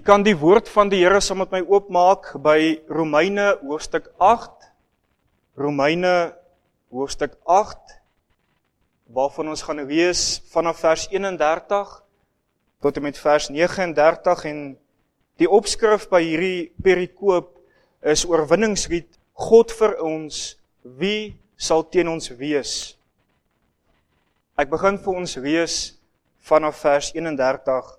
kan die woord van die Here saam met my oopmaak by Romeine hoofstuk 8. Romeine hoofstuk 8, waarvan ons gaan lees vanaf vers 31 tot en met vers 39 en die opskrif by hierdie perikoop is oorwinningslied, God vir ons, wie sal teen ons wees? Ek begin vir ons lees vanaf vers 31.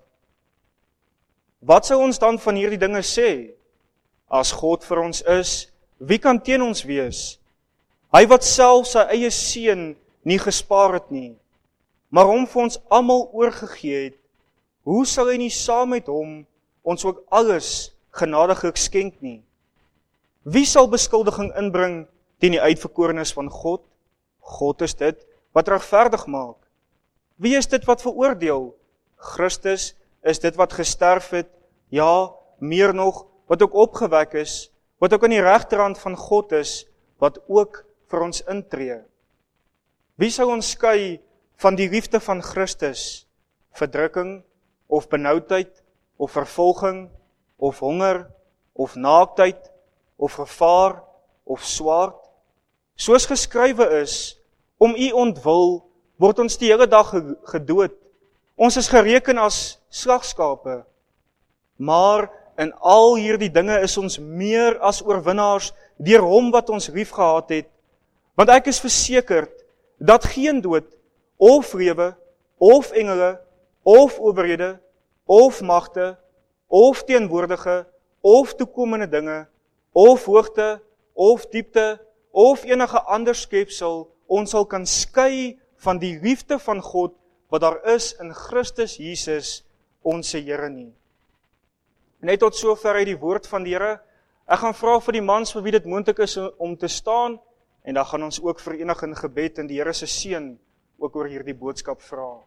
Wat sou ons dan van hierdie dinge sê? As God vir ons is, wie kan teen ons wees? Hy wat self sy eie seun nie gespaar het nie, maar hom vir ons almal oorgegee het, hoe sal hy nie saam met hom ons ook alles genadiglik skenk nie? Wie sal beskuldiging inbring teen die uitverkorenes van God? God is dit wat regverdig maak. Wie is dit wat veroordeel? Christus is dit wat gesterf het, ja, meer nog, wat ook opgewek is, wat ook aan die regterhand van God is, wat ook vir ons intree. Wie sou ons skei van die liefde van Christus? Verdrukking, of benoudheid, of vervolging, of honger, of naaktheid, of gevaar, of swaard? Soos geskrywe is, om u ontwil word ons die hele dag gedood. Ons is gereken as slagskape. Maar in al hierdie dinge is ons meer as oorwinnaars deur hom wat ons liefgehad het. Want ek is versekerd dat geen dood, of lewe, of engele, of owerhede, of magte, of teenwoordige, of toekomende dinge, of hoogte, of diepte, of enige ander skepsel ons sal kan skei van die liefde van God wat daar is in Christus Jesus, ons Here nie. Net tot sover uit die woord van die Here. Ek gaan vra vir die mans vir wie dit moontlik is om te staan, en dan gaan ons ook verenig in gebed en die Here se seën ook oor hierdie boodskap vra.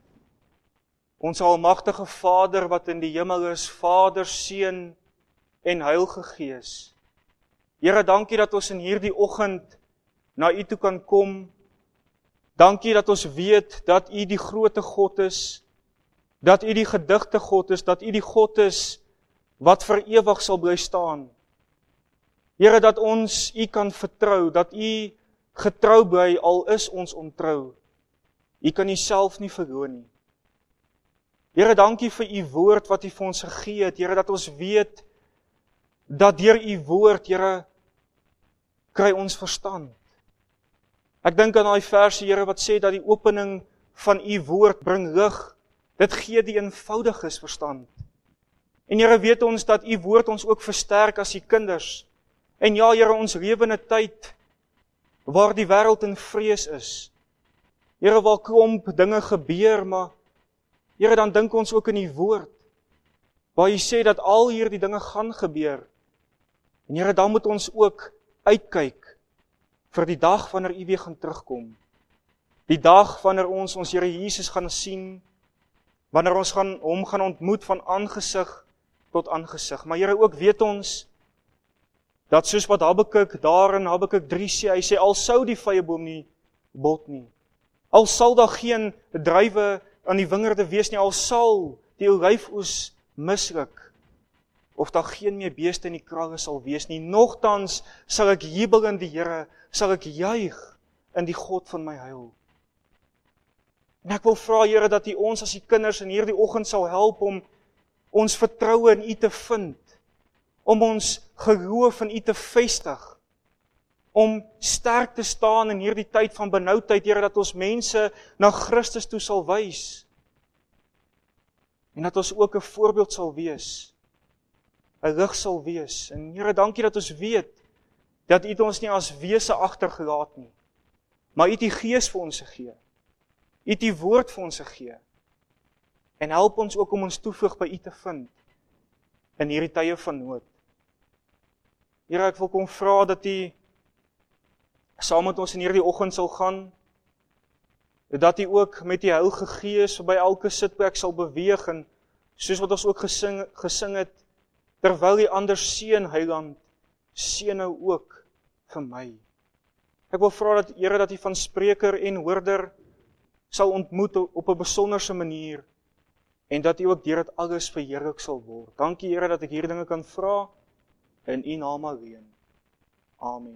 Ons almagtige Vader wat in die hemel is, Vader, Seun en Heilige Gees. Here, dankie dat ons in hierdie oggend na U toe kan kom. Dankie dat ons weet dat U die grootte God is, dat U die gedigte God is, dat U die God is wat vir ewig sal bly staan. Here, dat ons U kan vertrou, dat U getrou bly al is ons ontrou. U kan Uself nie verloon nie. Here, dankie vir U woord wat U vir ons gegee het. Here, dat ons weet dat deur U woord, Here, kry ons verstand. Ek dink aan daai verse, Here, wat sê dat die opening van U woord bring lig. Dit gee die eenvoudiges verstand. En Here, weet ons dat U woord ons ook versterk as U kinders. En ja, Here, ons lewe in 'n tyd waar die wêreld in vrees is. Here, waar klomp dinge gebeur, maar Here, dan dink ons ook in U woord, waar U sê dat al hierdie dinge gaan gebeur. En Here, dan moet ons ook uitkyk vir die dag wanneer U weer gaan terugkom. Die dag wanneer ons Here Jesus gaan sien, wanneer ons hom gaan ontmoet van aangesig tot aangesig. Maar Here, ook weet ons dat soos wat Habakuk daar in Habakuk 3 sê, hy sê, al sou die vyeboom nie bot nie, al sal daar geen druiwe aan die wingerde wees nie, al sal die olyfoes misluk, of daar geen meer beeste in die kralle sal wees nie, nogtans sal ek jubel in die Here, sal ek juig in die God van my heil. En ek wil vra, Here, dat U ons as U kinders in hierdie oggend sal help om ons vertroue in U te vind, om ons geloof in U te vestig, om sterk te staan in hierdie tyd van benoudheid, Here, dat ons mense na Christus toe sal wys, en dat ons ook 'n voorbeeld sal wees, 'n lig sal wees. En Here, dankie dat ons weet, dat U ons nie as wese agtergelaat nie, maar U het U Gees vir ons gegee, U het U woord vir ons gegee, en help ons ook om ons toevlug by U te vind, in hierdie tye van nood. Here, ek wil kom vra dat U saam met ons in hierdie oggend sal gaan, dat U ook met die Heilige Gees by elke sitplek sal beweeg, en soos wat ons ook gesing het, terwyl die ander seën, Heiland, seën nou ook vir my. Ek wil vra dat, Here, dat U van spreker en hoorder sal ontmoet op 'n besonderse manier, en dat U ook deur dit alles verheerlik sal word. Dankie Here dat ek hierdie dinge kan vra in U naam alleen. Amen.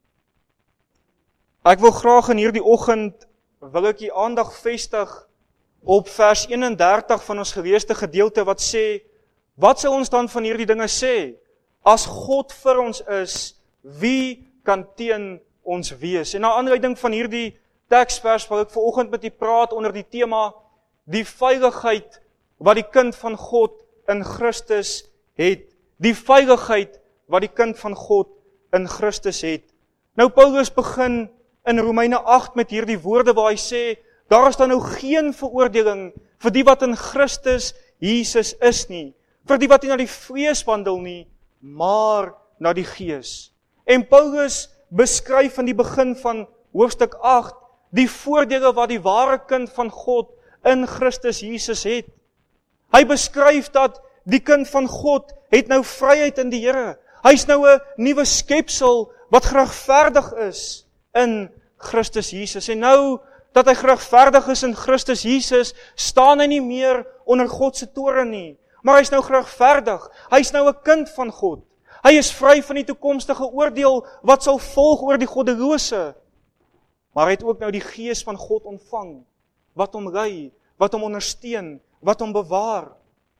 Ek wil graag in hierdie oggend, wil ek U aandag vestig op vers 31 van ons geleesde gedeelte wat sê, wat sal ons dan van hierdie dinge sê? As God vir ons is, wie kan teen ons wees? En na aanleiding van hierdie teksvers wil ek vanoggend met U praat onder die tema, die veiligheid wat die kind van God in Christus het. Die veiligheid wat die kind van God in Christus het. Nou Paulus begin in Romeine 8 met hierdie woorde waar hy sê, daar is dan nou geen veroordeling vir die wat in Christus Jesus is nie, vir die wat nie na die vlees wandel nie, maar na die gees. En Paulus beskryf in die begin van hoofstuk 8 die voordele wat die ware kind van God in Christus Jesus het. Hy beskryf dat die kind van God het nou vryheid in die Here. Hy's nou 'n nuwe skepsel wat geregverdig is in Christus Jesus. En nou dat hy geregverdig is in Christus Jesus, staan hy nie meer onder God se toorn nie, maar hy's nou geregverdig. Hy's nou 'n kind van God. Hy is vry van die toekomstige oordeel wat sal volg oor die goddelose. Maar hy het ook nou die gees van God ontvang, wat hom lei, wat hom ondersteun, wat hom bewaar.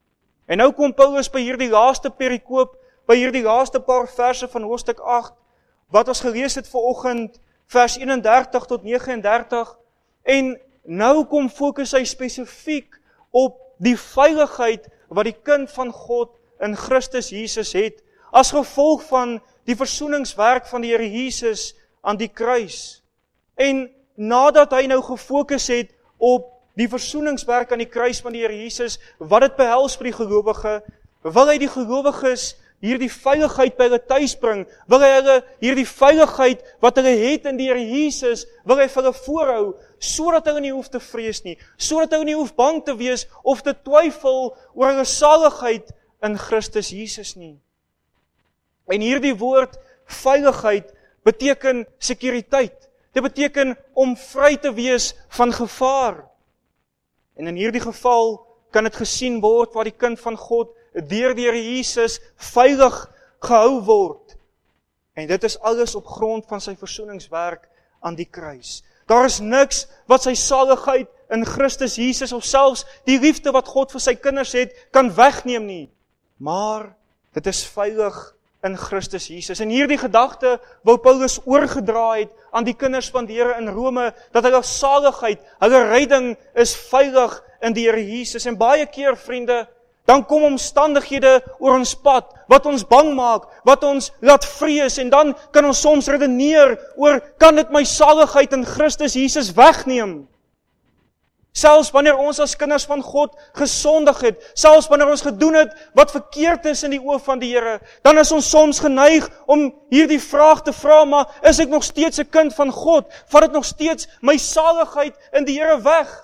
En nou kom Paulus by hierdie laaste perikoop, by hierdie laaste paar verse van hoofstuk 8, wat ons gelees het vanoggend, vers 31 tot 39, en nou kom fokus hy spesifiek op die veiligheid wat die kind van God in Christus Jesus het, as gevolg van die versoeningswerk van die Here Jesus aan die kruis. En nadat hy nou gefokus het op die versoeningswerk aan die kruis van die Here Jesus, wat dit behels vir die gelowige, wil hy die gelowiges hierdie veiligheid by hulle tuis bring, wil hy hulle hierdie veiligheid wat hulle het in die Here Jesus, wil hy vir hulle voorhou, sodat hulle nie hoef te vrees nie, sodat hulle nie hoef bang te wees of te twyfel oor hulle saligheid in Christus Jesus nie. En hierdie woord veiligheid beteken sekuriteit. Dit beteken om vry te wees van gevaar. En in hierdie geval kan dit gesien word waar die kind van God deur die Here Jesus veilig gehou word. En dit is alles op grond van sy versoeningswerk aan die kruis. Daar is niks wat sy saligheid in Christus Jesus of selfs die liefde wat God vir sy kinders het, kan wegneem nie. Maar dit is veilig in Christus Jesus. En hierdie gedagte wou Paulus oorgedra het aan die kinders van die Here in Rome, dat hulle saligheid, hulle redding is veilig in die Here Jesus. En baie keer, vriende, dan kom omstandighede oor ons pad, wat ons bang maak, wat ons laat vrees, en dan kan ons soms redeneer oor, kan dit my saligheid in Christus Jesus wegneem? Selfs wanneer ons as kinders van God gesondig het, selfs wanneer ons gedoen het wat verkeerd is in die oë van die Here, dan is ons soms geneig om hierdie vraag te vra, maar is ek nog steeds 'n kind van God? Vat dit nog steeds my saligheid in die Here weg?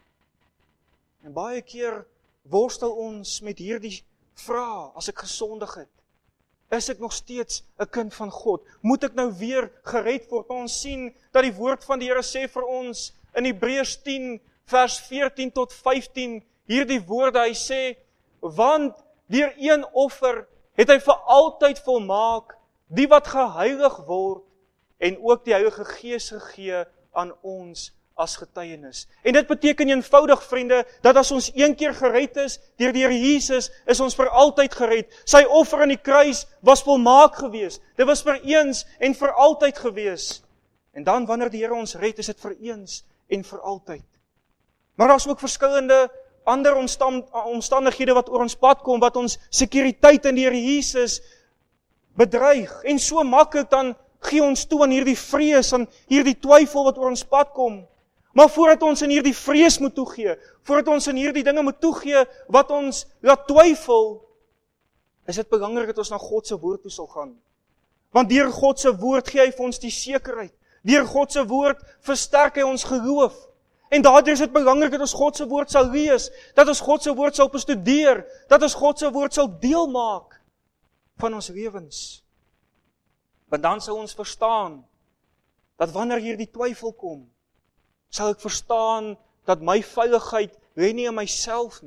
En baie keer worstel ons met hierdie vraag, as ek gesondig het, is ek nog steeds 'n kind van God? Moet ek nou weer gered word? Maar ons sien dat die woord van die Here sê vir ons in Hebreërs 10 vers 14 tot 15, hierdie woorde, hy sê, want deur een offer het hy vir altyd volmaak die wat geheilig word en ook die Heilige Gees gegee aan ons as getuienis. En dit beteken eenvoudig, vriende, dat as ons een keer gered is deur die Here Jesus, is ons vir altyd gered. Sy offer aan die kruis was volmaak gewees. Dit was vir eens en vir altyd gewees. En dan wanneer die Here ons red, is dit vir eens en vir altyd. Maar daar is ook verskillende ander omstandighede wat oor ons pad kom, wat ons sekuriteit in die Here Jesus bedreig. En so maklik dan gee ons toe aan hierdie vrees, aan hierdie twyfel wat oor ons pad kom. Maar voordat ons in hierdie vrees moet toegee, voordat ons in hierdie dinge moet toegee wat ons laat twyfel, is dit belangrik dat ons na God se woord toe sal gaan. Want deur God se woord gee hy vir ons die sekerheid. Deur God se woord versterk hy ons geloof. En daardeur is dit belangrik dat ons God se woord sal lees, dat ons God se woord sal bestudeer, dat ons God se woord sal deel maak van ons lewens. Want dan sal ons verstaan dat wanneer hierdie twyfel kom, sal ek verstaan dat my veiligheid lê nie in myself nie.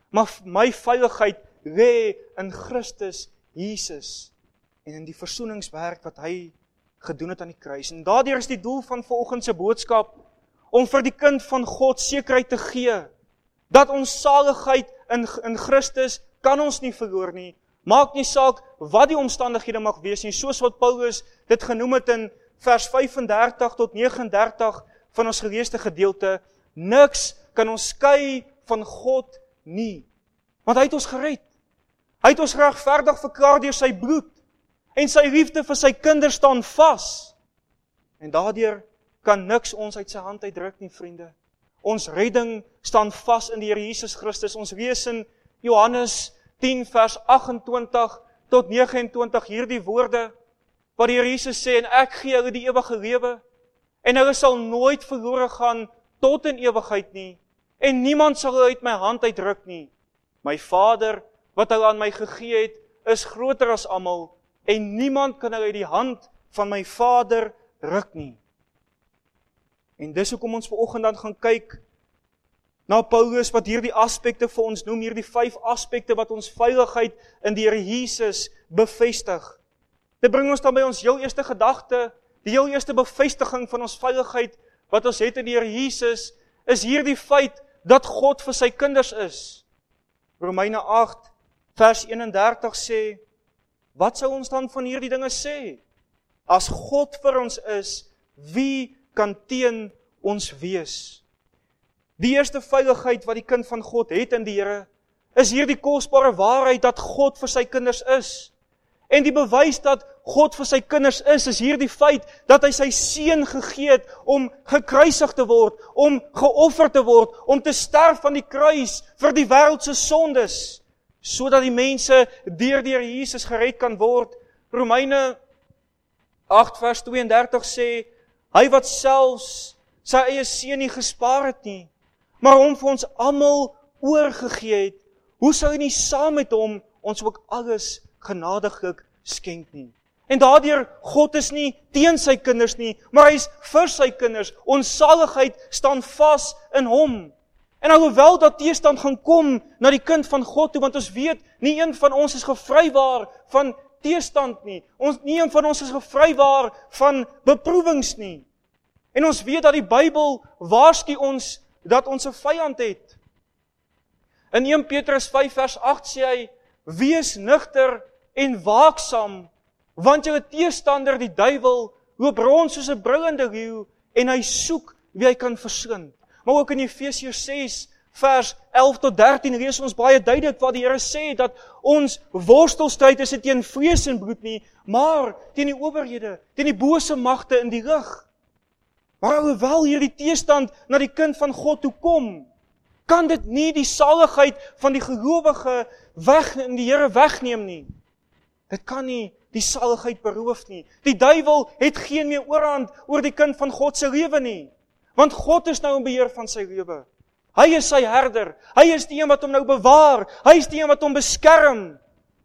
maar my veiligheid lê in Christus Jesus en in die versoeningswerk wat hy gedoen het aan die kruis. En daardeur is die doel van vanoggend se boodskap om vir die kind van God sekerheid te gee dat ons saligheid in Christus kan ons nie verloor nie. Maak nie saak wat die omstandighede mag wees nie, soos wat Paulus dit genoem het in vers 35 tot 39 van ons geleesde gedeelte. Niks kan ons skei van God nie. Want hy het ons gered. Hy het ons regverdig verklaar deur sy bloed. En sy liefde vir sy kinders staan vas. En daardeur kan niks ons uit sy hand uitruk nie, vriende. Ons redding staan vas in die Here Jesus Christus. Ons lees in Johannes 10 vers 28 tot 29 hierdie woorde, waar die Here Jesus sê, en ek gee hulle die ewige lewe, en hulle sal nooit verlore gaan tot in ewigheid nie, en niemand sal hulle uit my hand uitruk nie. My Vader, wat hulle aan my gegee het, is groter as almal, en niemand kan hulle uit die hand van my Vader ruk nie. En dis hoekom ons vanoggend dan gaan kyk na Paulus wat hierdie aspekte vir ons noem, hierdie 5 aspekte wat ons veiligheid in die Here Jesus bevestig. Dit bring ons dan by ons heel eerste gedagte, die heel eerste bevestiging van ons veiligheid wat ons het in die Here Jesus, is hierdie feit dat God vir sy kinders is. Romeine 8 vers 31 sê, wat sou ons dan van hierdie dinge sê? As God vir ons is, wie kan teen ons wees? Die eerste veiligheid wat die kind van God het in die Here, is hierdie kosbare waarheid dat God vir sy kinders is. En die bewys dat God vir sy kinders is hierdie feit dat hy sy seun gegee het om gekruisig te word, om geoffer te word, om te sterf aan die kruis vir die wêreld se sondes, sodat die mense deur die Here Jesus gered kan word. Romeine 8 vers 32 sê, hy wat selfs sy eie seun nie gespaar het nie, maar hom vir ons almal oorgegee het, hoe sou hy nie saam met hom ons ook alles genadiglik skenk nie? En daardeur, God is nie teen sy kinders nie, maar hy is vir sy kinders. Ons saligheid staan vas in hom. En alhoewel dat teestand gaan kom na die kind van God toe, want ons weet, nie een van ons is gevrywaar van teestand nie. Nie een van ons is gevrywaar van beproewings nie. En ons weet dat die Bybel waarsku ons dat ons 'n vyand het. In 1 Petrus 5 vers 8 sê hy, wees nugter en waaksaam, want julle teestander, die duiwel, loop rond soos 'n brullende leeu, en hy soek wie hy kan verslind. Maar ook in Efesiërs 6 vers 11 tot 13 lees ons baie duidelik wat die Here sê, dat ons worstelstryd is nie teen vlees en bloed nie, maar teen die owerhede, teen die bose magte in die lig. Maar alhoewel hierdie teestand na die kind van God toe kom, kan dit nie die saligheid van die gelowige in die Here wegneem nie. Dit kan nie die saligheid beroof nie. Die duiwel het geen meer oorhand oor die kind van God se lewe nie. Want God is nou in beheer van sy lewe. Hy is sy herder. Hy is die een wat hom nou bewaar. Hy is die een wat hom beskerm.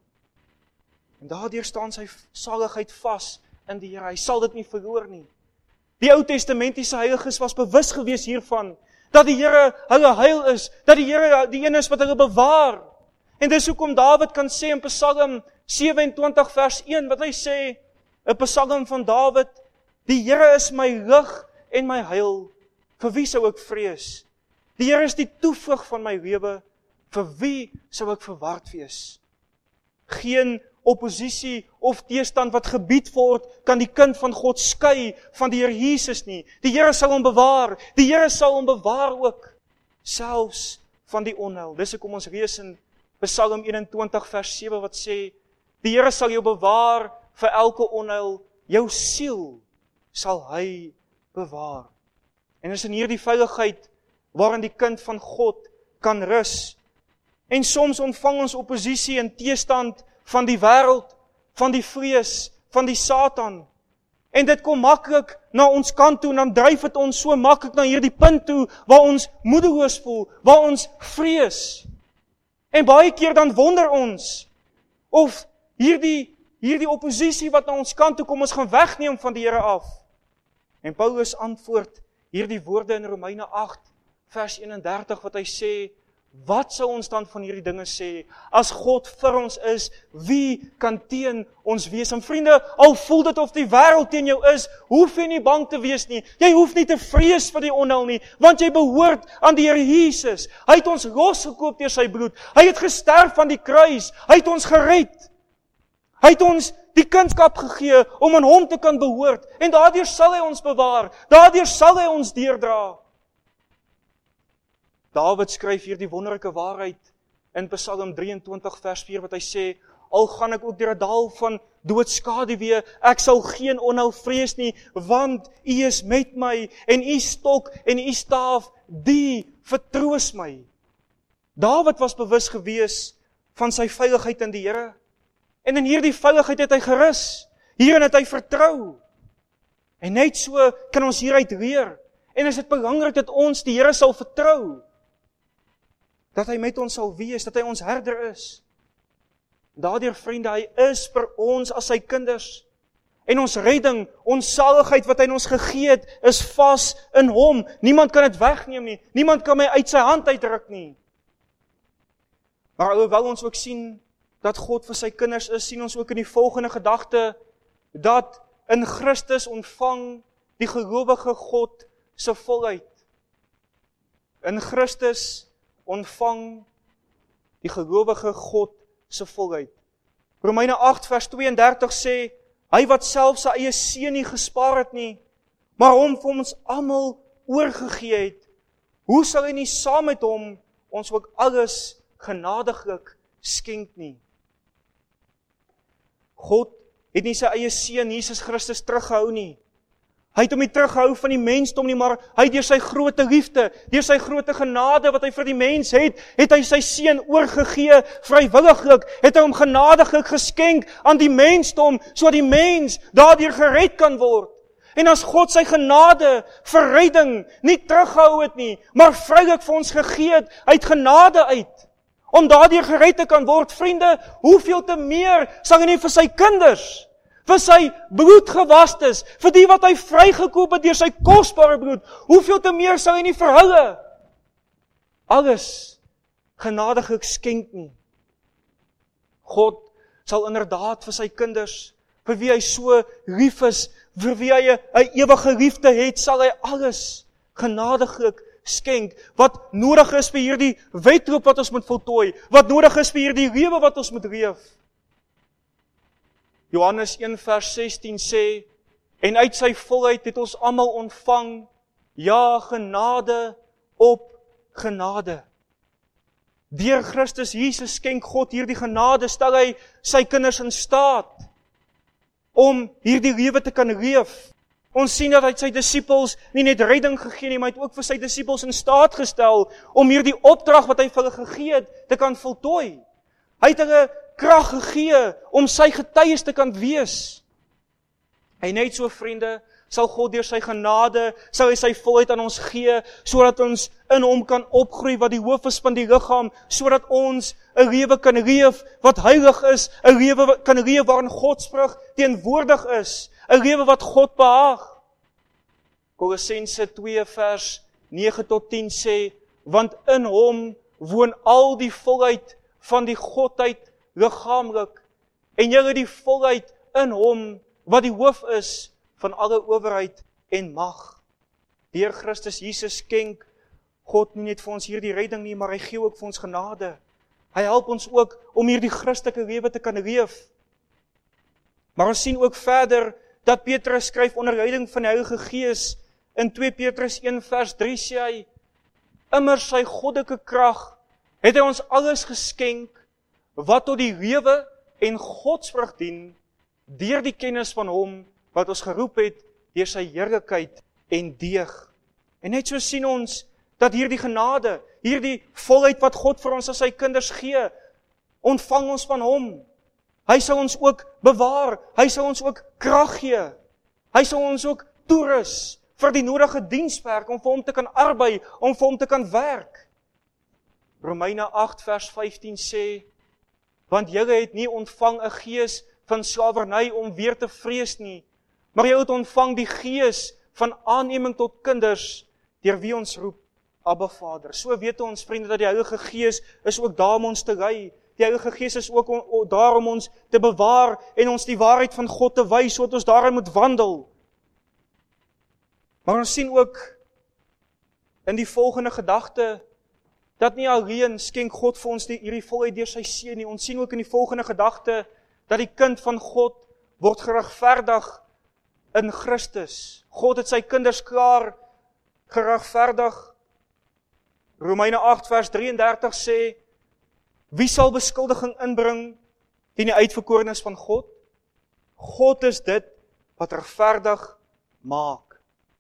En daardeur staan sy saligheid vas in die Here. Hy sal dit nie verloor nie. Die Ou Testamentiese heiliges was bewus gewees hiervan, dat die Here hulle heil is, dat die Here die een is wat hulle bewaar. En dis hoekom Dawid kan sê in Psalm 27 vers 1, wat hy sê, 'n Psalm van Dawid, die Here is my lig en my heil, vir wie sou ek vrees? Die Here is die toevlug van my lewe, vir wie sou ek verward wees? Geen opposisie of teestand wat gebied word, kan die kind van God skei van die Here Jesus nie. Die Here sal hom bewaar, die Here sal hom bewaar ook, selfs van die onheil. Dis hoekom ons lees in Psalm 21 vers 7 wat sê, die Here sal jou bewaar vir elke onheil, jou siel sal hy bewaar. En is in hierdie veiligheid waarin die kind van God kan rus. En soms ontvang ons oppositie en teestand van die wêreld, van die vlees, van die Satan. En dit kom maklik na ons kant toe, en dan dryf dit ons so maklik na hierdie punt toe, waar ons moedeloos voel, waar ons vrees. En baie keer dan wonder ons, of hierdie oppositie wat na ons kant toe kom, ons gaan wegneem van die Here af. En Paulus antwoord hierdie woorde in Romeine 8, vers 31, wat hy sê, Wat sou ons dan van hierdie dinge sê? As God vir ons is, wie kan teen ons wees? En vriende, al voel dit of die wêreld teen jou is, hoef jy nie bang te wees nie. Jy hoef nie te vrees vir die onheil nie, want jy behoort aan die Here Jesus. Hy het ons losgekoop deur sy bloed. Hy het gesterf aan die kruis. Hy het ons gered. Hy het ons die kunskap gegee om aan hom te kan behoort. En daardeur sal hy ons bewaar. Daardeur sal hy ons deurdra. Dawid skryf hier die wonderlike waarheid in Psalm 23 vers 4 wat hy sê, al gaan ek ook deur 'n dal van doodskaduwee, ek sal geen onheil vrees nie, want U is met my en U stok en U staaf, die vertroos my. Dawid was bewus gewees van sy veiligheid in die Here. En in hierdie veiligheid het hy gerus. Hierin het hy vertrou. En net so kan ons hieruit leer. En is dit belangrik dat ons die Here sal vertrou. Dat hy met ons sal wees, dat hy ons herder is. Daardeur vriende, hy is vir ons as sy kinders. En ons redding, ons saligheid wat hy ons gegee het, is vas in hom. Niemand kan dit wegneem nie. Niemand kan my uit sy hand uitruk nie. Maar alhoewel ons ook sien dat God vir sy kinders is, sien ons ook in die volgende gedagte, dat in Christus ontvang die gelowige God se volheid. In Christus ontvang die gelowige God se volheid. Romeine 8 vers 32 sê, hy wat self sy eie seun nie gespaar het nie, maar hom vir ons almal oorgegee het, hoe sal hy nie saam met hom ons ook alles genadiglik skenk nie? God het nie sy eie seun Jesus Christus teruggehou nie. Hy het hom nie teruggehou van die mensdom nie, maar hy deur sy groote liefde, deur sy groote genade wat hy vir die mens het hy sy seun oorgegee, vrywilliglik, het hy hom genadiglik geskenk aan die mensdom, sodat die mens daardeur gered kan word. En as God sy genade vir redding nie teruggehou het nie, maar vrylik vir ons gegee het, uit genade uit, om daardeur gered te kan word, vriende, hoeveel te meer sal hy nie vir sy kinders, vir sy bloed gewastes, vir die wat hy vrygekoop het deur sy kosbare bloed, hoeveel te meer sal hy nie vir hulle alles genadiglik skenk nie. God sal inderdaad vir sy kinders, vir wie hy so lief is, vir wie hy 'n ewige liefde het, sal hy alles genadiglik skenk, wat nodig is vir hierdie wedloop wat ons moet voltooi, wat nodig is vir hierdie lewe wat ons moet leef. Johannes 1 vers 16 sê, en uit sy volheid het ons almal ontvang, ja, genade op genade. Deur Christus Jesus skenk God hierdie genade, stel hy sy kinders in staat om hierdie lewe te kan leef. Ons sien dat hy sy disippels nie net redding gegee nie, maar hy het ook vir sy disippels in staat gestel om hierdie opdrag wat hy vir hulle gegee het, te kan voltooi. Hy het hulle krag gegee om sy getuies te kan wees. En net so, vriende, sal God deur sy genade, sal hy sy volheid aan ons gee, sodat ons in hom kan opgroei wat die hoof is van die liggaam, sodat ons 'n lewe kan leef wat heilig is, 'n lewe kan leef waarin Godsvrug teenwoordig is, 'n lewe wat God behaag. Kolossense 2 vers 9 tot 10 sê, want in hom woon al die volheid van die Godheid liggaamlik, en julle die volheid in hom, wat die hoof is van alle owerheid en mag. Deur Christus Jesus skenk God nie net vir ons hierdie redding nie, maar hy gee ook vir ons genade. Hy help ons ook om hierdie Christelike lewe te kan leef. Maar ons sien ook verder dat Petrus skryf onder leiding van die Heilige Gees. In 2 Petrus 1 vers 3 sê hy, immers sy goddelike krag het hy ons alles geskenk wat tot die lewe en Godsvrug dien, deur die kennis van hom wat ons geroep het deur sy heerlikheid en deeg. En net so sien ons dat hierdie genade, hierdie volheid wat God vir ons as sy kinders gee, ontvang ons van hom. Hy sal ons ook bewaar, hy sal ons ook krag gee, hy sal ons ook toerus vir die nodige dienswerk, om vir hom te kan arbei, om vir hom te kan werk. Romeine 8 vers 15 sê, want julle het nie ontvang 'n gees van slawerny om weer te vrees nie, maar julle het ontvang die gees van aanneming tot kinders, deur wie ons roep, Abba Vader. So weet ons, vriende, dat die Heilige Gees is ook daar om ons te lei. Die Heilige Gees is ook daar om ons te bewaar en ons die waarheid van God te wys, sodat ons daarin moet wandel. Maar ons sien ook in die volgende gedagte, dat nie alleen skenk God vir ons hierdie volheid deur sy seun nie. Ons sien ook in die volgende gedagte, dat die kind van God word geregverdig in Christus. God het sy kinders klaar geregverdig. Romeine 8 vers 33 sê, wie sal beskuldiging inbring teen die uitverkorenes van God? God is dit wat regverdig maak.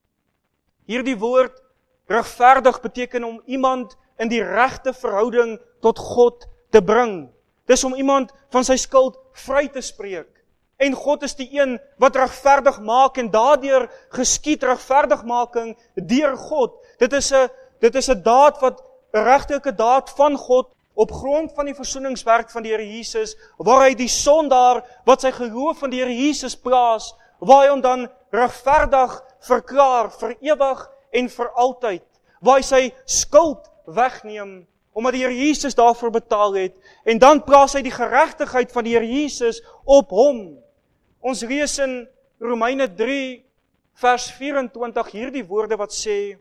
Hierdie woord regverdig beteken om iemand in die regte verhouding tot God te bring. Dis om iemand van sy skuld vry te spreek. En God is die een wat regverdig maak en daardeur geskied regverdigmaking deur God. Dit is 'n daad wat 'n regtelike daad van God op grond van die versoeningswerk van die Here Jesus, waar hy die sondaar wat sy geloof van die Here Jesus plaas, waar hy hom dan regverdig verklaar vir ewig en vir altyd, waar hy sy skuld wegneem, omdat die Here Jesus daarvoor betaal het, en dan plaas hy die geregtigheid van die Here Jesus op hom. Ons lees in Romeine 3 vers 24 hierdie woorde wat sê,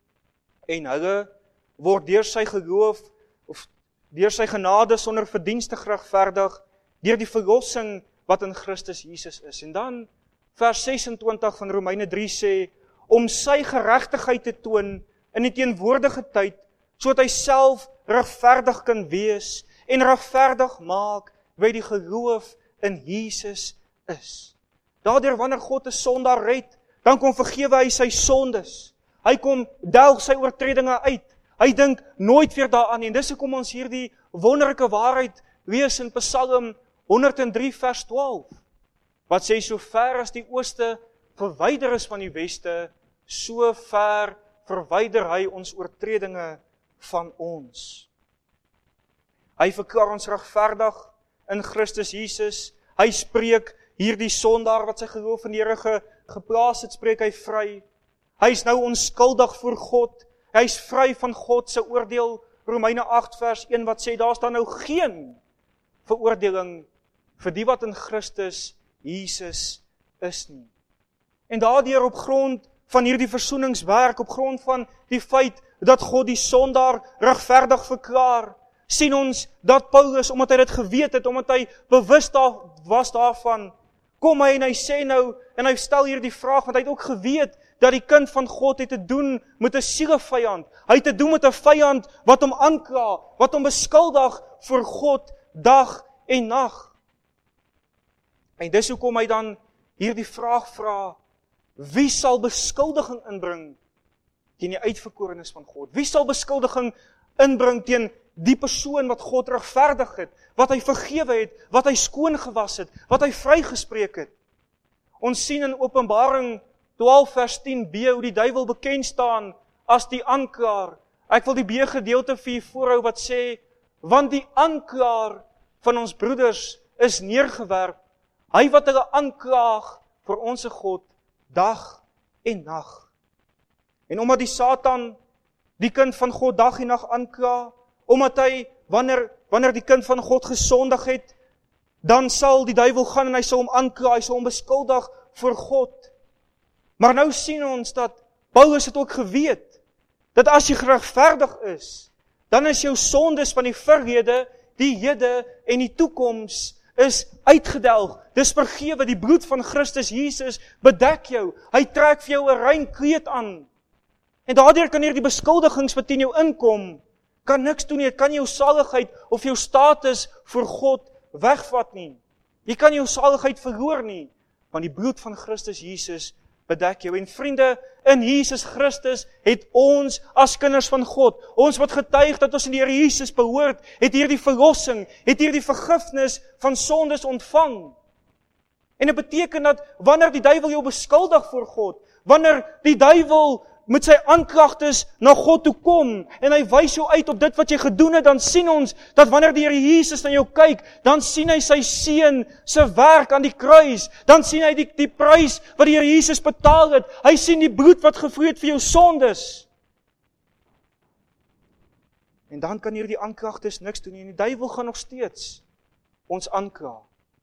en hulle word deur sy geloof, of deur sy genade sonder verdienste geregverdig, deur die verlossing wat in Christus Jesus is. En dan vers 26 van Romeine 3 sê, om sy geregtigheid te toon in die teenwoordige tyd, sodat hy self regverdig kan wees en regverdig maak by die geloof in Jesus is. Daardeur wanneer God 'n sondaar red, dan kom vergewe hy sy sondes. Hy kom delg sy oortredinge uit. Hy dink nooit weer daaraan nie. En dis hoekom ons hierdie wonderlike waarheid lees in Psalm 103 vers 12. Wat sê, so ver as die ooste verwyder is van die weste, so ver verwyder hy ons oortredinge van ons. Hy verklaar ons regverdig in Christus Jesus. Hy spreek hierdie sondaar wat sy geloof in die Here geplaas het, spreek hy vry. Hy is nou onskuldig voor God. Hy is vry van God se oordeel. Romeine 8 vers 1 wat sê, daar is dan nou geen veroordeling vir die wat in Christus Jesus is nie. En daardeur op grond van hierdie versoeningswerk, op grond van die feit dat God die sondaar regverdig verklaar, sien ons dat Paulus, omdat hy dit geweet het, omdat hy bewus was daarvan, kom hy en hy sê nou, en hy stel hier die vraag, want hy het ook geweet, dat die kind van God het te doen met 'n sielevyand. Hy het te doen met 'n vyand wat hom aankla, wat hom beskuldig voor God dag en nag. En dis hoekom hy dan hierdie vraag vra, wie sal beskuldiging inbring teen die uitverkorenes van God? Wie sal beskuldiging inbring teen die persoon wat God regverdig het, wat hy vergewe het, wat hy skoon gewas het, wat hy vrygespreek het? Ons sien in Openbaring 12 vers 10b hoe die duiwel bekend staan as die aanklaer. Ek wil die B-gedeelte vir u voorhou wat sê, want die aanklaer van ons broeders is neergewerp, hy wat hulle aanklaag vir ons God dag en nag. En omdat die Satan die kind van God dag en nag aankla, omdat hy, wanneer die kind van God gesondig het, dan sal die duiwel gaan en hy sal hom aankla, hy sal hom beskuldig voor God. Maar nou sien ons dat Paulus het ook geweet, dat as jy geregverdig is, dan is jou sondes van die verlede, die hede en die toekoms is uitgedelg. Dis vergewe, die bloed van Christus Jesus bedek jou. Hy trek vir jou 'n rein kleed aan. En daardeur kan hier die beskuldigings wat teen jou inkom, kan niks doen nie. Dit kan jou saligheid of jou status voor God wegvat nie. Jy kan jou saligheid verloor nie, want die bloed van Christus Jesus bedek jou. En vriende, in Jesus Christus het ons as kinders van God, ons wat getuig dat ons in die Here Jesus behoort, het hierdie verlossing, het hierdie vergifnis van sondes ontvang. En dit beteken dat wanneer die duiwel jou beskuldig voor God, wanneer die duiwel met sy aanklagtes na God toe kom, en hy wys jou uit op dit wat jy gedoen het, dan sien ons, dat wanneer die Here Jesus na jou kyk, dan sien hy sy seun se werk aan die kruis, dan sien hy die prys wat die Here Jesus betaal het, hy sien die bloed wat gevloei het vir jou sondes. En dan kan hierdie aanklagtes niks doen nie. En die duiwel gaan nog steeds ons aankla.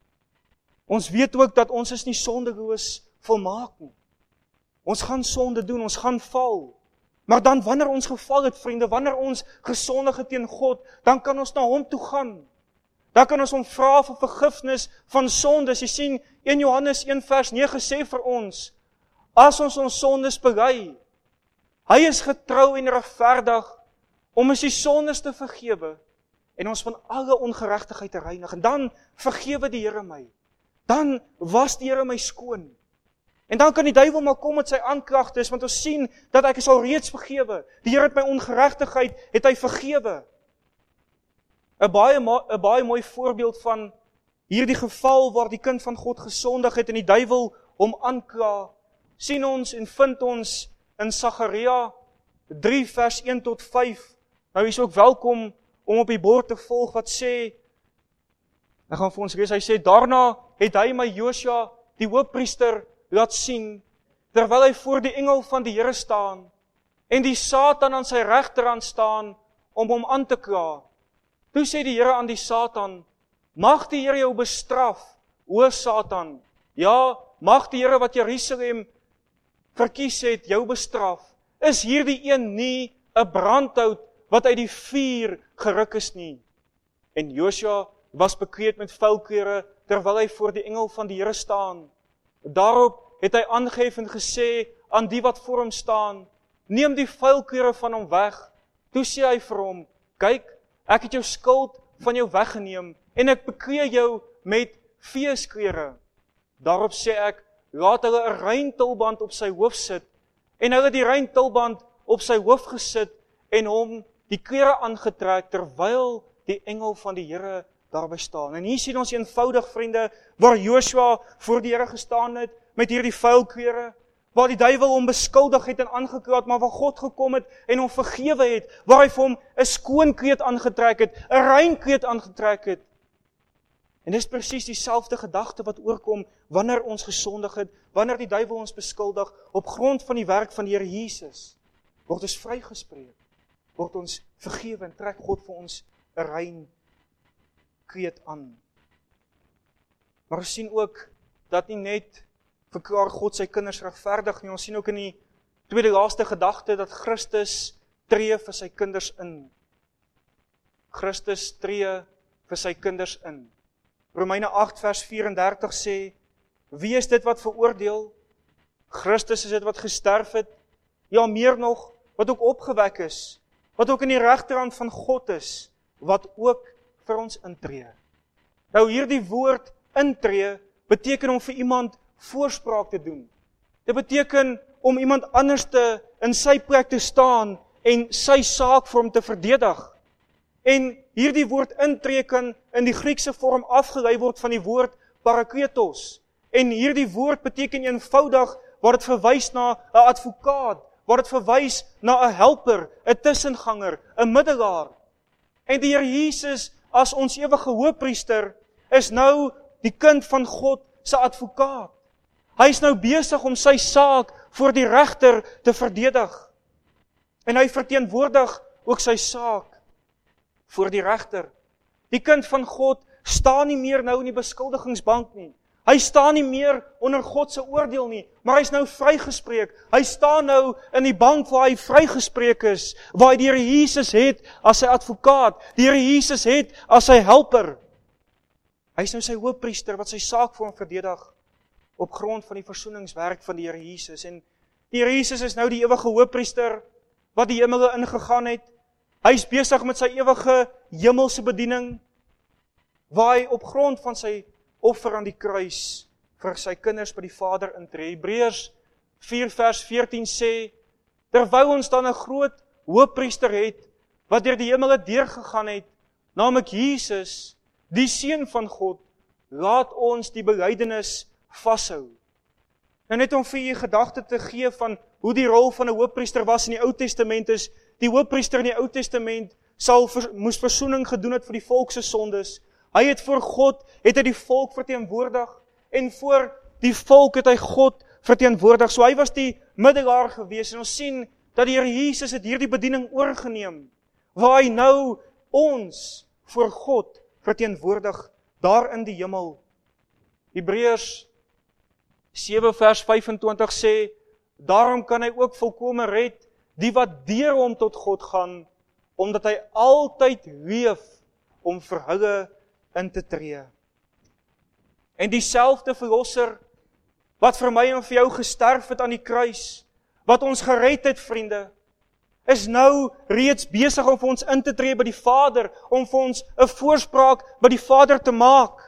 Ons weet ook dat ons is nie sondeloos volmaak nie. Ons gaan sonde doen, ons gaan val. Maar dan wanneer ons geval het, vriende, wanneer ons gesondig het teen God, dan kan ons na hom toe gaan. Dan kan ons hom vra vir vergifnis van sondes. Jy sien, 1 Johannes 1 vers 9 sê vir ons, as ons sondes bely, hy is getrou en regverdig om ons die sondes te vergewe en ons van alle ongeregtigheid te reinig. En dan vergewe die Here my. Dan was die Here my skoon. En dan kan die duiwel maar kom met sy aanklagtes, want ons sien dat ek is al reeds vergewe. Die Here het my ongeregtigheid, het hy vergewe. 'n baie mooi voorbeeld van hierdie geval waar die kind van God gesondig het en die duiwel hom aankla, sien ons en vind ons in Sagaria 3 vers 1 tot 5. Nou is ook welkom om op die bord te volg wat sê, ek gaan vir ons lees, hy sê, daarna het hy my Josua, die hoofpriester, laat sien, terwyl hy voor die engel van die Here staan, en die Satan aan sy regterhand staan, om hom aan te kla. Toe sê die Here aan die Satan, mag die Here jou bestraf, o Satan, ja, mag die Here wat Jerusalem verkies het, jou bestraf. Is hierdie een nie 'n brandhout wat uit die vuur geruk is nie? En Josua was bekleed met vuilklere, terwyl hy voor die engel van die Here staan. Daarop het hy aangehef en gesê aan die wat voor hom staan, neem die vuilklere van hom weg. Toe sê hy vir hom, kyk, ek het jou skuld van jou weggeneem, en ek bekleed jou met feesklere. Daarop sê ek, laat hulle 'n rein tulband op sy hoof sit, en hulle die rein tulband op sy hoof gesit, en hom die klere aangetrek, terwyl die engel van die Here daarby staan. En hier sien ons eenvoudig, vriende, waar Josua voor die Here gestaan het, met hierdie vuilklere, waar die duiwel hom beskuldig het en aangekla het, maar waar God gekom het en hom vergewe het, waar hy vir hom 'n skoon kleed aangetrek het, 'n rein kleed aangetrek het. En dis presies dieselfde gedagte wat oorkom wanneer ons gesondig het, wanneer die duiwel ons beskuldig, op grond van die werk van die Here Jesus, word ons vrygespreek, word ons vergewe en trek God vir ons 'n rein kleed aan. Maar ons sien ook dat nie net verklaar God sy kinders regverdig nie, ons sien ook in die tweede laaste gedagte dat Christus tree vir sy kinders in. Christus tree vir sy kinders in. Romeine 8 vers 34 sê, wie is dit wat veroordeel? Christus is dit wat gesterf het, ja meer nog, wat ook opgewek is, wat ook in die regterhand van God is, wat ook vir ons intree. Nou hierdie woord intree beteken om vir iemand voorspraak te doen. Dit beteken om iemand anders te in sy plek te staan en sy saak vir hom te verdedig. En hierdie woord intree kan in die Griekse vorm afgelei word van die woord parakletos. En hierdie woord beteken eenvoudig waar dit verwys na 'n advokaat, waar dit verwys na 'n helper, 'n tussenganger, 'n middelaar. En die Here Jesus as ons ewige hoëpriester is nou die kind van God se advokaat. Hy is nou besig om sy saak voor die regter te verdedig. En hy verteenwoordig ook sy saak voor die regter. Die kind van God staan nie meer nou in die beskuldigingsbank nie. Hy staan nie meer onder God se oordeel nie, maar hy is nou vrygespreek. Hy staan nou in die bank waar hy vrygespreek is, waar hy die Here Jesus het as sy advokaat, die Here Jesus het as sy helper. Hy is nou sy hoëpriester wat sy saak vir hom verdedig op grond van die versoeningswerk van die Here Jesus. En die Here Jesus is nou die ewige hoëpriester wat die hemele ingegaan het. Hy is besig met sy ewige hemelse bediening, waar hy op grond van sy offer aan die kruis vir sy kinders by die Vader intree. Hebreërs 4 vers 14 sê, terwyl ons dan 'n groot hoëpriester het, wat deur die hemele deurgegaan het, naamlik Jesus, die Seun van God, laat ons die belydenis vashou. Nou net om vir julle gedagte te gee van hoe die rol van 'n hoëpriester was in die Ou Testament is, die hoëpriester in die Ou Testament moes versoening gedoen het vir die volk se sondes. Hy het voor God, het hy die volk verteenwoordig, en voor die volk het hy God verteenwoordig. So hy was die middelaar gewees, en ons sien dat die Here Jesus het hierdie bediening oorgeneem, waar hy nou ons voor God verteenwoordig, daar in die hemel. Hebreërs 7 vers 25 sê, daarom kan hy ook volkome red, die wat deur hom tot God gaan, omdat hy altyd leef om vir hulle in te tree. En dieselfde verlosser, wat vir my en vir jou gesterf het aan die kruis, wat ons gered het, vriende, is nou reeds besig om vir ons in te tree by die Vader, om vir ons 'n voorspraak by die Vader te maak.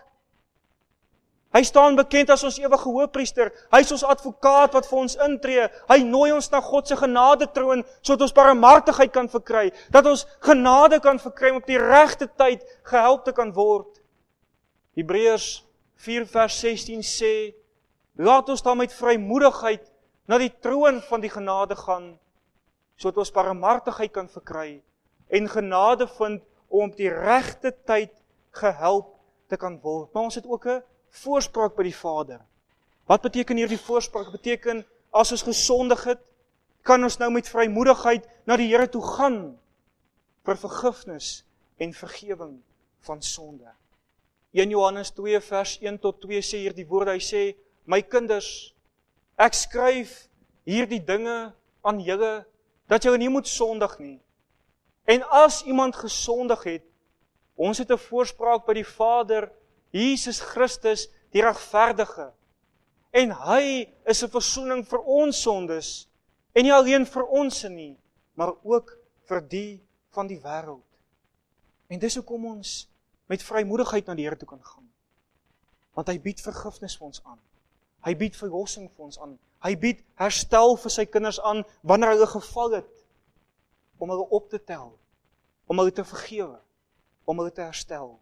Hy staan bekend as ons ewige hoëpriester, hy is ons advokaat wat vir ons intree, hy nooi ons na God se genadetroon, sodat ons barmhartigheid kan verkry, dat ons genade kan verkry om op die regte tyd gehelp te kan word. Hebreërs 4 vers 16 sê, laat ons dan met vrymoedigheid na die troon van die genade gaan, sodat ons barmhartigheid kan verkry en genade vind om op die regte tyd gehelp te kan word. Maar ons het ook 'n voorspraak by die Vader. Wat beteken hierdie voorspraak? Het beteken, as ons gesondig het, kan ons nou met vrymoedigheid na die Here toe gaan vir vergifnis en vergewing van sonde. 1 Johannes 2 vers 1 tot 2 sê hierdie woorde, hy sê, my kinders, ek skryf hierdie dinge aan julle, dat julle nie moet sondig nie. En as iemand gesondig het, ons het 'n voorspraak by die Vader, Jesus Christus, die regverdige. En hy is 'n versoening vir ons sondes, en nie alleen vir ons nie, maar ook vir die van die wêreld. En dis hoekom ons met vrymoedigheid na die Here toe kan gaan. Want hy bied vergifnis vir ons aan. Hy bied verlossing vir ons aan. Hy bied herstel vir sy kinders aan, wanneer hulle geval het, om hulle op te tel, om hulle te vergewe, om hulle te herstel.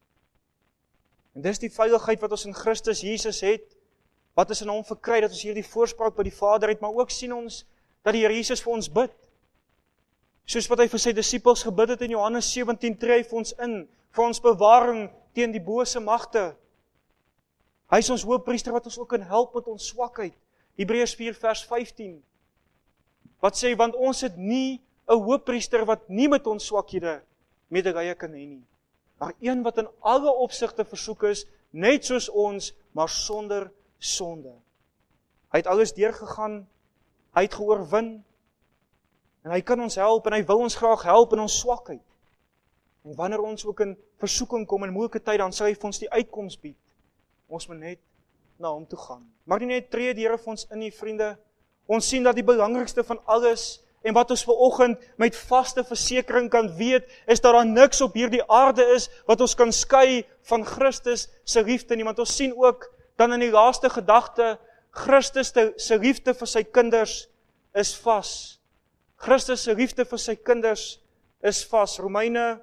En dis die veiligheid wat ons in Christus Jesus het, wat ons in hom verkry, dat ons hierdie voorspraak by die Vader het, maar ook sien ons, dat die Here Jesus vir ons bid. Soos wat hy vir sy disippels gebid het in Johannes 17, tree hy vir ons in, vir ons bewaring teen die bose magte. Hy is ons hoëpriester wat ons ook kan help met ons swakheid. Hebreërs 4 vers 15, wat sê, want ons het nie 'n hoëpriester wat nie met ons swakhede medelee kan hê nie, maar een wat in alle opsigte versoek is, net soos ons, maar sonder sonde. Hy het alles deurgegaan, hy het geoorwin, en hy kan ons help, en hy wil ons graag help in ons swakheid. En wanneer ons ook in versoeking kom, in moeilike tyd, dan sal hy vir ons die uitkoms bied. Ons moet net na hom toe gaan. Maar nie net tree die Here vir ons in nie, vriende. Ons sien dat die belangrikste van alles, en wat ons vanoggend met vaste versekering kan weet, is dat daar niks op hierdie aarde is, wat ons kan skei van Christus se liefde nie. Want ons sien ook, dan in die laaste gedagte, Christus se liefde vir sy kinders is vas. Christus se liefde vir sy kinders is vas. Romeine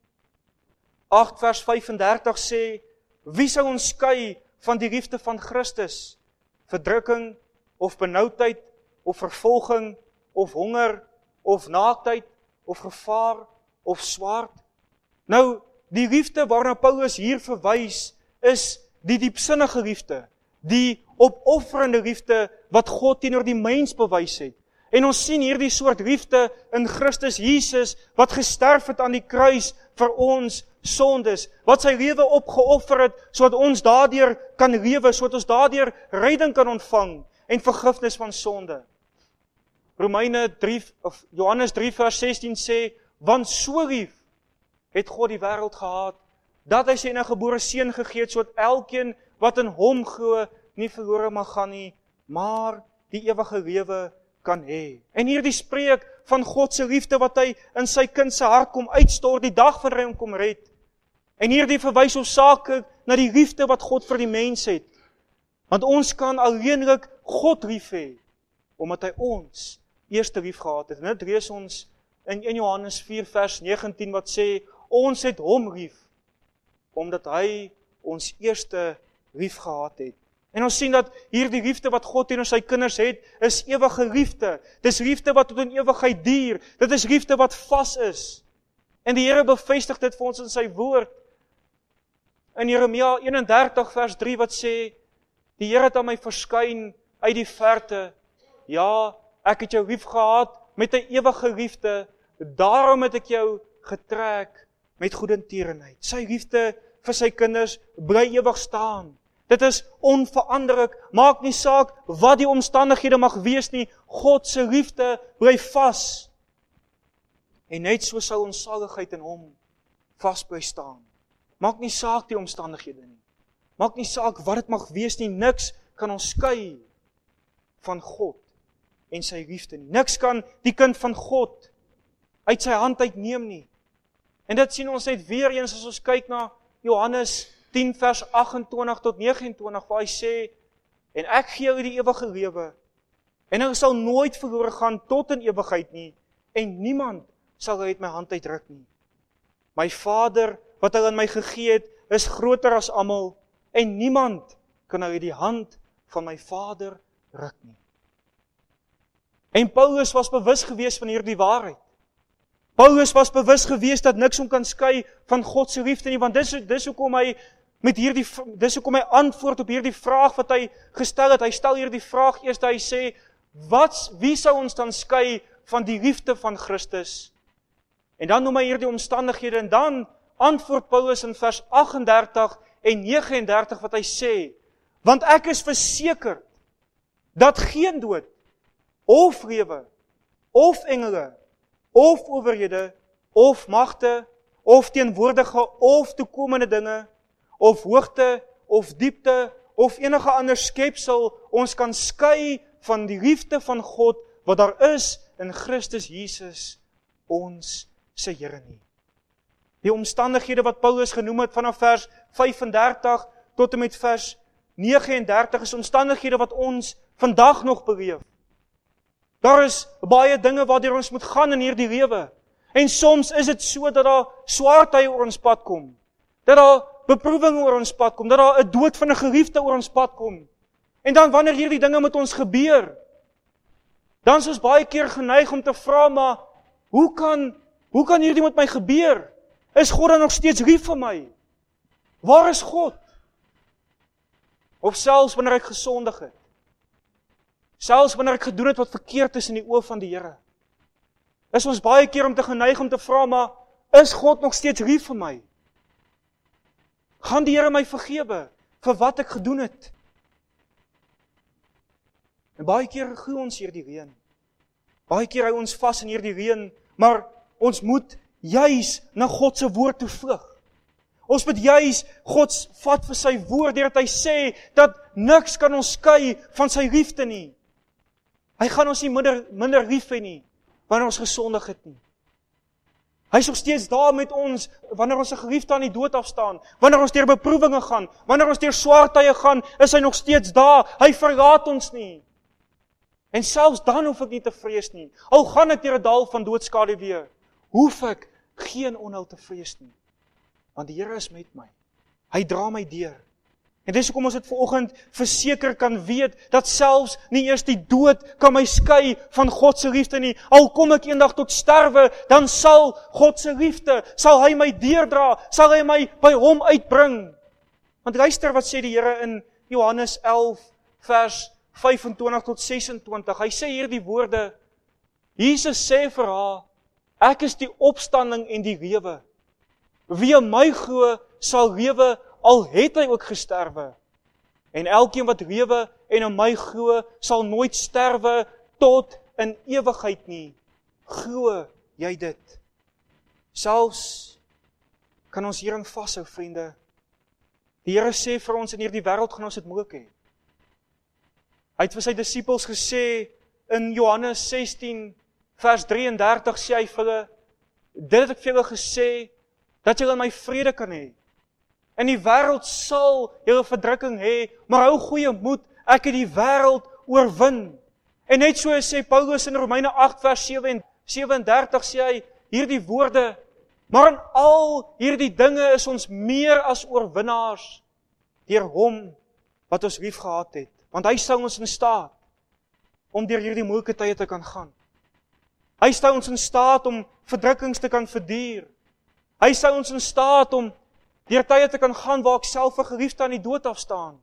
8 vers 35 sê, wie sal ons skei van die liefde van Christus? Verdrukking, of benoudheid, of vervolging, of honger, of naaktheid, of gevaar, of swaard. Nou, die liefde waarna Paulus hier verwys, is die diepsinnige liefde, die opofferende liefde, wat God teenoor die mens bewys het. En ons sien hierdie soort liefde in Christus Jesus, wat gesterf het aan die kruis vir ons sondes, wat sy lewe opgeoffer het, sodat ons daardeur kan lewe, sodat ons daardeur redding kan ontvang, en vergifnis van sonde. Johannes 3 vers 16 sê, want so lief het God die wêreld gehad, dat hy sy eniggebore seun gegee het, sodat elkeen wat in hom glo, nie verlore mag gaan nie, maar die ewige lewe kan hê. En hierdie spreek van God se liefde wat hy in sy kind se hart kom uitstort die dag wanneer hy hom kom red. En hierdie verwys hoofsaaklik na die liefde wat God vir die mens het. Want ons kan alleenlik God lief hê, omdat hy ons eerste lief gehad het. En dit lees ons in 1 Johannes 4 vers 19 wat sê, ons het hom lief, omdat hy ons eerste lief gehad het. En ons sien dat hierdie liefde wat God teenoor sy kinders het, is ewige liefde. Dis liefde wat tot in ewigheid duur. Dit is liefde wat vas is. En die Here bevestig dit vir ons in sy woord. In Jeremia 31 vers 3 wat sê, die Here het aan my verskyn uit die verte. Ja, ek het jou lief gehad met 'n ewige liefde. Daarom het ek jou getrek met goedertierenheid. Sy liefde vir sy kinders bly ewig staan. Dit is onveranderlik, maak nie saak wat die omstandighede mag wees nie, God se liefde bly vas. En net so sou ons saligheid in hom vas bly staan. Maak nie saak die omstandighede nie. Maak nie saak wat dit mag wees nie, niks kan ons skei van God en sy liefde nie. Niks kan die kind van God uit sy hand uitneem nie. En dit sien ons net weer eens as ons kyk na Johannes 10 vers 28 tot 29 waar hy sê, en ek gee julle die ewige lewe, en hulle sal nooit verlore gaan tot in ewigheid nie, en niemand sal hulle uit my hand uitruk nie. My Vader, wat hulle in my gegee het, is groter as almal, en niemand kan hulle die hand van my Vader ruk nie. En Paulus was bewus gewees van hierdie waarheid. Paulus was bewus gewees dat niks hom kan skei van God se liefde nie, want dis hoekom hy antwoord op hierdie vraag wat hy gestel het. Hy stel hierdie vraag eers, hy sê, wie sou ons dan skei van die liefde van Christus? En dan noem hy hierdie omstandighede, en dan antwoord Paulus in vers 38 en 39 wat hy sê, want ek is versekerd dat geen dood, of lewe, of engele, of owerhede, of magte, of teenwoordige, of toekomende dinge, of hoogte, of diepte, of enige ander skepsel, ons kan skei van die liefde van God, wat daar is in Christus Jesus, ons se Here nie. Die omstandighede wat Paulus genoem het vanaf vers 35 tot en met vers 39 is omstandighede wat ons vandag nog beleef. Daar is baie dinge waardeur ons moet gaan in hierdie lewe. En soms is dit so dat daar swaartye oor ons pad kom. Dat daar beproewing oor ons pad kom. Dat daar 'n dood van 'n geliefde oor ons pad kom. En dan wanneer hierdie dinge met ons gebeur, dan is ons baie keer geneig om te vra, maar hoe kan hierdie met my gebeur? Is God dan nog steeds lief vir my? Waar is God? Of selfs wanneer ek gesondig het. Selfs wanneer ek gedoen het wat verkeerd is in die oë van die Here. Is ons baie keer om te geneig om te vra, maar is God nog steeds lief vir my? Gaan die Here my vergewe vir wat ek gedoen het? En baie keer glo ons hierdie reën. Baie keer hou ons vas in hierdie reën, maar ons moet juis na God se woord toe vlug. Ons moet juis God vat vir sy woord, deurdat hy sê dat niks kan ons skei van sy liefde nie. Hy gaan ons nie minder lief hê nie, wanneer ons gesondig het nie. Hy is nog steeds daar met ons, wanneer ons 'n geliefde aan die dood afstaan, wanneer ons deur beproewinge gaan, wanneer ons deur swaar tye gaan, is hy nog steeds daar, hy verlaat ons nie. En selfs dan hoef ek nie te vrees nie, al gaan ek deur 'n dal van doodskaduwee, hoef ek geen onheil te vrees nie, want die Here is met my, hy dra my deur. En dis hoekom ons dit vanoggend verseker kan weet, dat selfs nie eers die dood kan my skei van God se liefde nie. Al kom ek eendag tot sterwe, dan sal God se liefde, sal hy my deurdra, sal hy my by hom uitbring. Want luister wat sê die Here in Johannes 11 vers 25 tot 26. Hy sê hier die woorde, Jesus sê vir haar, ek is die opstanding en die lewe. Wie in my glo, sal lewe, al het hy ook gesterwe. En elkeen wat lewe en in my glo, sal nooit sterwe tot in ewigheid nie. Glo jy dit? Selfs kan ons hierin vashou, vriende. Die Here sê vir ons, in hierdie wêreld gaan ons dit moeilik hê. Hy het vir sy disippels gesê, in Johannes 16, vers 33, sê hy vir hulle, dit het ek vir julle gesê, dat julle in my vrede kan hê. In die wêreld sal julle verdrukking hê, maar hou goeie moed, ek het die wêreld oorwin. En net so sê Paulus in Romeine 8 vers 37 sê hy hierdie woorde, maar in al hierdie dinge is ons meer as oorwinnaars deur hom wat ons lief gehad het. Want hy stel ons in staat om deur hierdie moeilike tye te kan gaan. Hy stel ons in staat om verdrukkings te kan verduur. Hy stel ons in staat om deur tye te kan gaan waar ek self 'n geliefde aan die dood afstaan.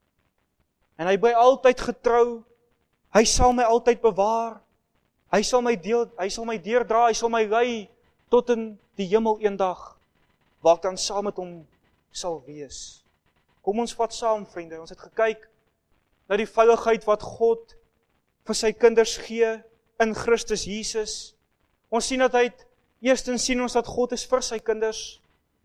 En hy bly altyd getrou. Hy sal my altyd bewaar. Hy sal my deurdra, hy sal my lei tot in die hemel eendag, waar ek dan saam met hom sal wees. Kom ons vat saam, vriende, ons het gekyk na die veiligheid wat God vir sy kinders gee in Christus Jesus. Ons sien dat eerstens sien ons dat God is vir sy kinders.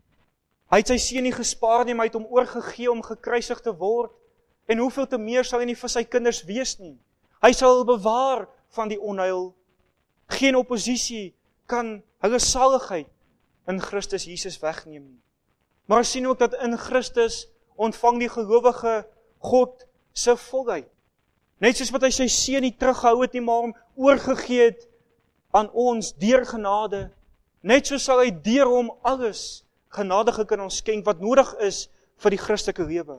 Hy het sy seun nie gespaar nie, maar hy het hom oorgegee om gekruisig te word. En hoeveel te meer sal hy nie vir sy kinders wees nie. Hy sal hulle bewaar van die onheil. Geen oppositie kan hulle saligheid in Christus Jesus wegneem nie. Maar ons sien ook dat in Christus ontvang die gelowige God se volheid. Net soos wat hy sy seun nie teruggehou het nie, maar hom oorgegee het aan ons deur genade. Net so sal hy deur hom alles genadige kan ons skenk wat nodig is vir die Christelike lewe.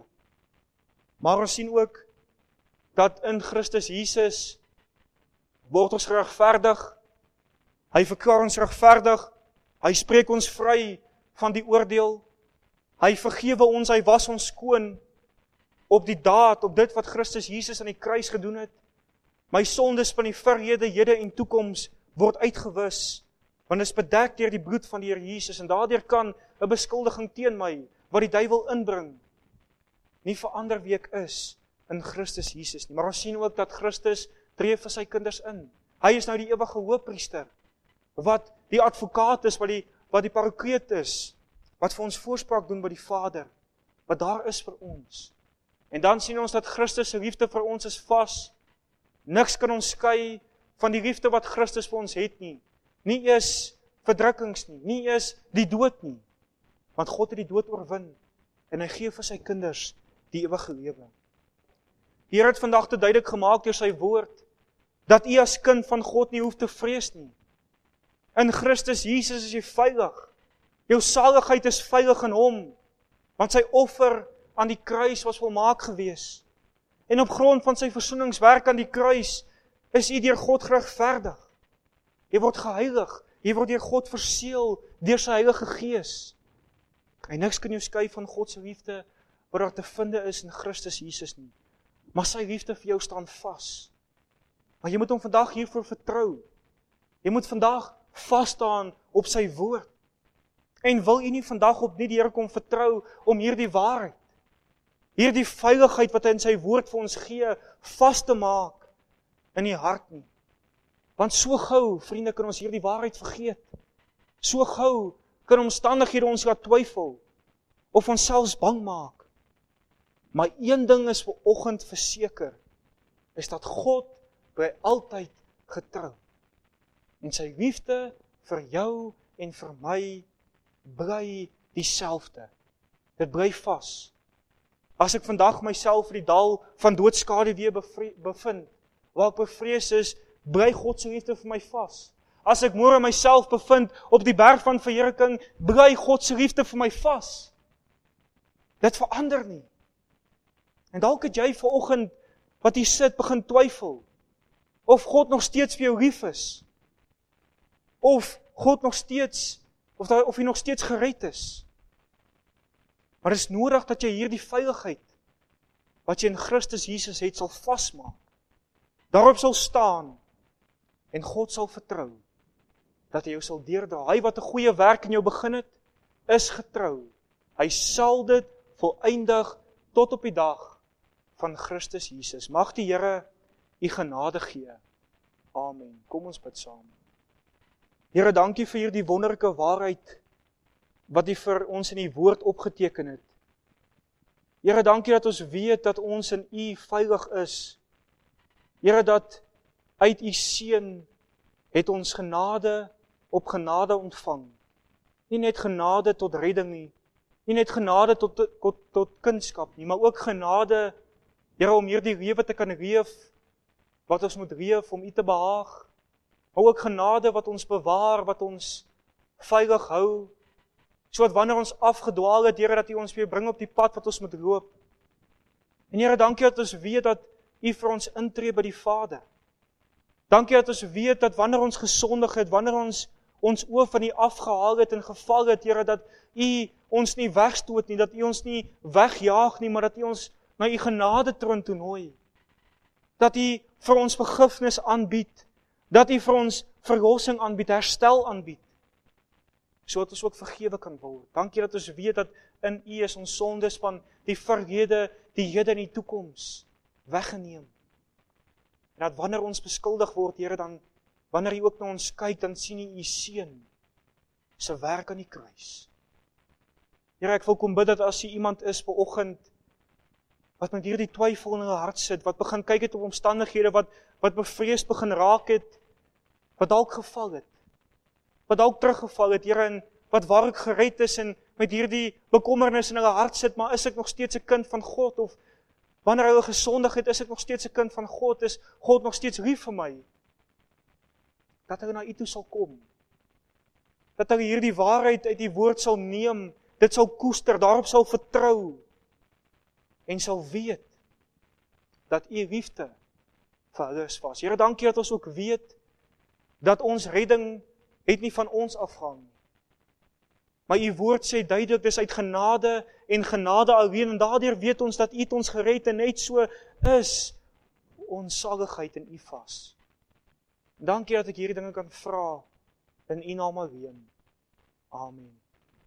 Maar ons sien ook dat in Christus Jesus word ons geregverdig. Hy verklaar ons regverdig. Hy spreek ons vry van die oordeel. Hy vergewe ons, hy was ons skoon op die daad, op dit wat Christus Jesus aan die kruis gedoen het. My sondes van die verlede, hede en toekoms word uitgewis, want is bedek deur die bloed van die Here Jesus, en daardeur kan 'n beskuldiging teen my, wat die duiwel inbring, nie verander wie ek is in Christus Jesus nie. Maar ons sien ook dat Christus tree vir sy kinders in. Hy is nou die ewige hoëpriester, wat die advokaat is, wat die parakleet is, wat vir ons voorspraak doen by die Vader, wat daar is vir ons. En dan sien ons dat Christus se liefde vir ons is vas. Niks kan ons skei van die liefde wat Christus vir ons het nie. Nie eers verdrukkings nie, nie eers die dood nie. Want God het die dood oorwin, en hy gee vir sy kinders die ewige lewe. Die Here het vandag te duidelik gemaak deur sy woord, dat u as kind van God nie hoef te vrees nie. In Christus Jesus is jy veilig. Jou saligheid is veilig in hom, want sy offer aan die kruis was volmaak gewees. En op grond van sy versoeningswerk aan die kruis, is u deur God geregverdig. Jy word geheilig, jy word deur God verseël, deur sy Heilige Gees. En niks kan jou skei van God se liefde, wat daar te vind is in Christus Jesus nie. Maar sy liefde vir jou staan vas. Maar jy moet hom vandag hiervoor vertrou. Jy moet vandag vas staan op sy woord. En wil u nie vandag opnuut die Here kom vertrou om hierdie waarheid, hierdie veiligheid wat hy in sy woord vir ons gee, vas te maak in die hart nie. Want so gou, vriende, kan ons hierdie waarheid vergeet. So gou kan omstandighede ons laat twyfel, of ons selfs bang maak. Maar een ding is vir oggend verseker, is dat God bly altyd getrou. En sy liefde vir jou en vir my bly dieselfde. Dit bly vas. As ek vandag myself in die dal van doodskaduwee bevind, waar ek bevrees is, bly God se liefde vir my vas. As ek môre myself bevind op die berg van verheerliking, bly God se liefde vir my vas. Dit verander nie. En dalk het jy vanoggend wat hier sit begin twyfel, of God nog steeds vir jou lief is, of God nog steeds, of hy nog steeds gered is. Maar dit is nodig dat jy hierdie veiligheid, wat jy in Christus Jesus het, sal vasmaak. Daarop sal staan, en God sal vertrou, dat hy jou sal deurdra. Hy wat 'n goeie werk in jou begin het, is getrou. Hy sal dit volëindig tot op die dag van Christus Jesus. Mag die Here u genade gee. Amen. Kom ons bid saam. Here, dankie vir hierdie wonderlike waarheid wat u vir ons in die woord opgeteken het. Here, dankie dat ons weet dat ons in u veilig is. Here, dat uit u seun het ons genade op genade ontvang. Nie net genade tot redding nie, nie net genade tot kunskap nie, maar ook genade, Here, om hierdie lewe te kan leef, wat ons moet leef om u te behaag, maar ook genade wat ons bewaar, wat ons veilig hou, sodat wanneer ons afgedwaal het, Here, dat u ons weer bring op die pad wat ons moet loop. En Here, dankie dat ons weet dat u vir ons intree by die Vader. Dankie dat ons weet dat wanneer ons gesondig het, wanneer ons oë van u afgehaal het en geval het, Here, dat u ons nie wegstoot nie, dat u ons nie wegjaag nie, maar dat u ons na u genade troon toe nooi. Dat u vir ons vergifnis aanbied, dat u vir ons verlossing aanbied, herstel aanbied. sodat ons ook vergewe kan word. Dankie dat ons weet dat in U is ons sondes van die verlede, die hede en die toekoms weggeneem. En dat wanneer ons beskuldig word, Here, dan wanneer U ook na ons kyk, dan sien U U seun se werk aan die kruis. Here, ek wil kom bid dat as U iemand is vanoggend wat met hierdie twyfel in hulle hart sit, wat begin kyk het op omstandighede, wat bevrees begin raak het, wat dalk geval het, wat dalk teruggeval het, Here, en wat waar ek gered is en met hierdie bekommernis in hulle hart sit, maar is ek nog steeds 'n kind van God, of wanneer hulle gesondig het, is ek nog steeds 'n kind van God, is God nog steeds lief vir my, dat hulle na U toe sal kom, dat hulle hierdie waarheid uit die woord sal neem, dit sal koester, daarop sal vertrou, en sal weet, dat U liefde vir hulle is vas. Here, dankie dat ons ook weet, dat ons redding het nie van ons afgehang nie. Maar U woord sê duidelik, dis uit genade en genade alleen, en daardeur weet ons dat U het ons gered, en net so is ons saligheid in U vas. Dankie dat ek hierdie dinge kan vra, in U naam alleen. Amen.